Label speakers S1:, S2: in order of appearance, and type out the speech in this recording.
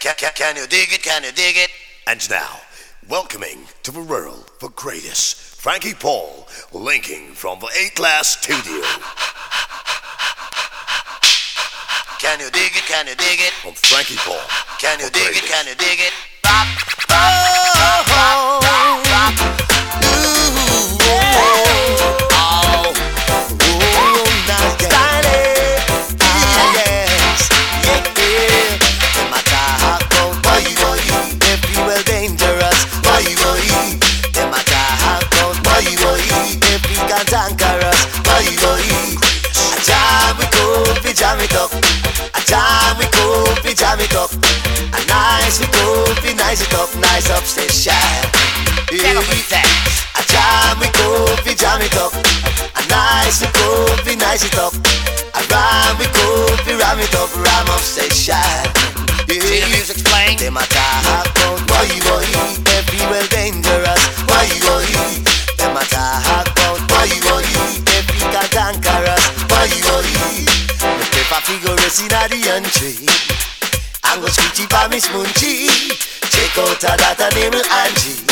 S1: Can you dig it? Can you dig it?
S2: And now, welcoming to the world the greatest, Frankie Paul, linking from the A-Class studio.
S1: Can you dig it? Can you dig it?
S2: From Frankie Paul.
S1: Can you dig it? Can you dig it?
S2: Rock, rock, rock, rock, rock.
S1: Jam it up, a jam we could be jam it up, a nice we could be nice it up, nice up station. A jam we could be jam it up, a nice we could be nice it up, a ram we could be ram it up, ram up station.
S3: See the music's playing.
S1: Them attack out, boy, everywhere dangerous, boy. Them attack out, boy, every cantankerous, boy. If I figure is in the entry, I'm gonna screechy by Miss Munchie. Check out a data named Angie.